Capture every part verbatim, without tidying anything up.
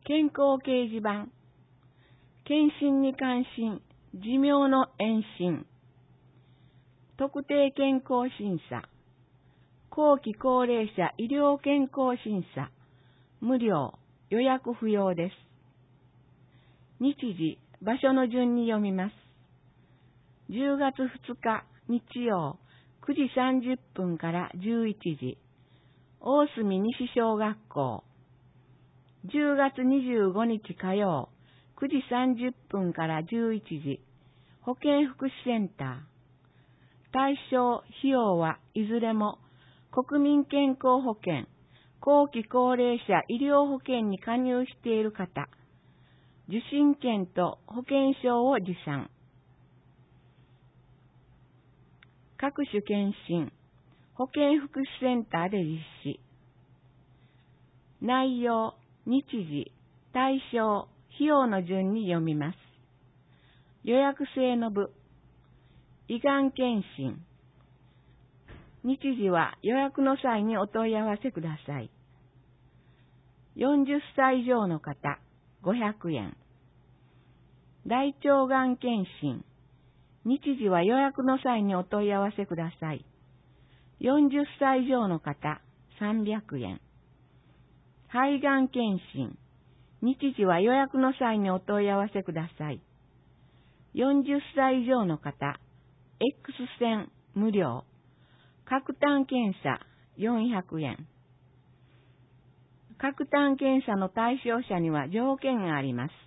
健康掲示板、検診に関心、寿命の延伸、特定健康審査、後期高齢者医療健康審査、無料、予約不要です。日時、場所の順に読みます。じゅうがつふつか日曜くじさんじゅっぷんからじゅういちじ、大隅西小学校。じゅうがつにじゅうごにち火曜くじさんじゅっぷんからじゅういちじ、保健福祉センター。対象費用はいずれも国民健康保険、後期高齢者医療保険に加入している方、受診券と保険証を持参。各種検診、保健福祉センターで実施。内容、日時、対象、費用の順に読みます。予約制の部、胃がん検診。日時は予約の際にお問い合わせください。よんじゅっさい以上の方、ごひゃくえん。大腸がん検診。日時は予約の際にお問い合わせください。よんじゅっさい以上の方、さんびゃくえん。肺がん検診。日時は予約の際にお問い合わせください。よんじゅっさい以上の方、X 線無料。角炭検査よんひゃくえん。角炭検査の対象者には条件があります。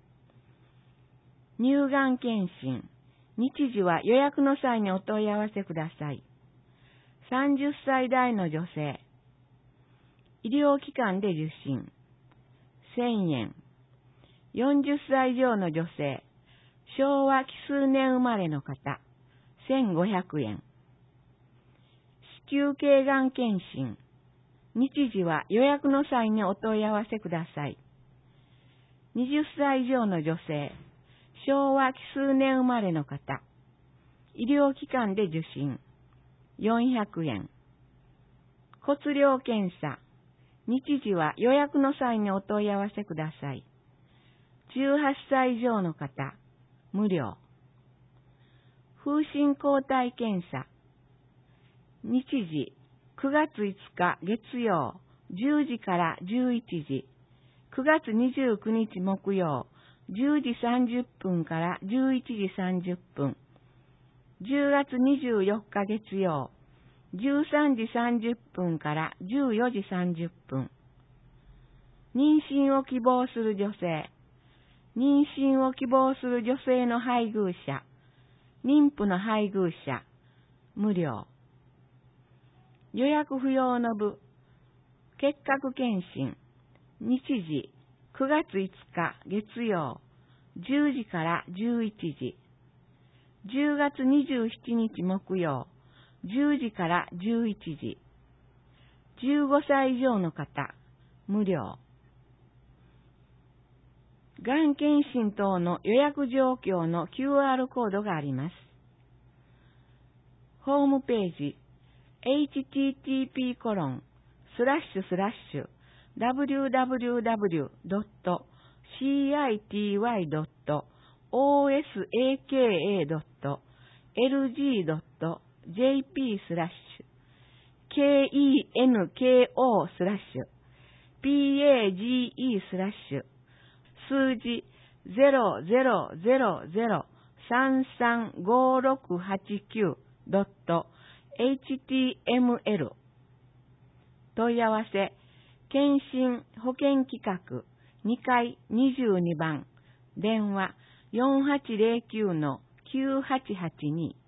乳がん検診。日時は予約の際にお問い合わせください。さんじゅっさい代の女性。医療機関で受診。せんえん。よんじゅっさい以上の女性。昭和奇数年生まれの方。せんごひゃくえん。子宮頸がん検診。日時は予約の際にお問い合わせください。はたち以上の女性。昭和奇数年生まれの方。医療機関で受診。よんひゃくえん。骨量検査。日時は予約の際にお問い合わせください。じゅうはっさい以上の方。無料。風疹抗体検査。日時、くがついつか月曜、じゅうじからじゅういちじ。くがつにじゅうくにち木曜、じゅうじさんじゅっぷんからじゅういちじさんじゅっぷん。じゅうがつにじゅうよっか月曜、じゅうさんじさんじゅっぷんからじゅうよじさんじゅっぷん。妊娠を希望する女性。妊娠を希望する女性の配偶者。妊婦の配偶者。無料。予約不要の部。結核検診。日時、くがついつか月曜、じゅうじからじゅういちじ。じゅうがつにじゅうしちにち木曜、じゅうじからじゅういちじ。じゅうごさい以上の方、無料。がん検診等の予約状況の キューアール コードがあります。ホームページ、エイチティーティーピーコロンスラッシュスラッシュダブリューダブリューダブリュードットシーアイティーワイドットオーエスエーケーエードットエルジードットジェーピースラッシュケーイーエヌケーオースラッシュピーエージーイースラッシュ数字ゼロゼロゼロゼロさんさんごろくはちきゅうドットエイチティーエムエル 問い合わせ検診保険企画にかいにじゅうにばん電話よんはちゼロきゅうのきゅうはちはちに